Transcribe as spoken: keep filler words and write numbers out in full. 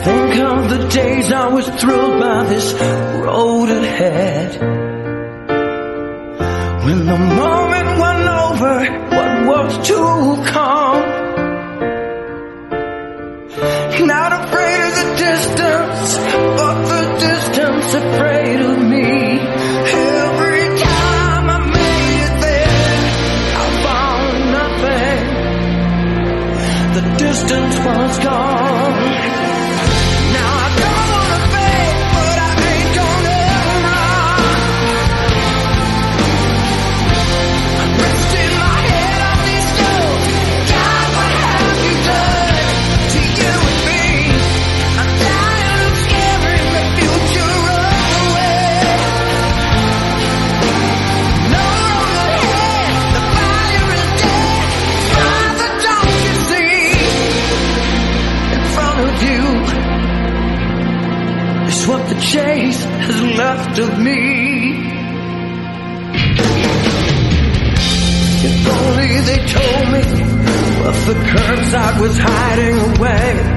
think of the days I was thrilled by this road ahead. When the moment won over what was to come. Not afraid of the distance, but the distance afraid of me. Every time I made it there, I found nothing. The distance was gone. Now I don't wanna fake, but I ain't gonna run. I'm resting my head on these stones. God, what have you done to you and me? I'm tired of scaring the future away. No longer here, the fire is dead. Father, don't you see? In front of you is what the chase has left of me. If only they told me what the curbside was hiding away.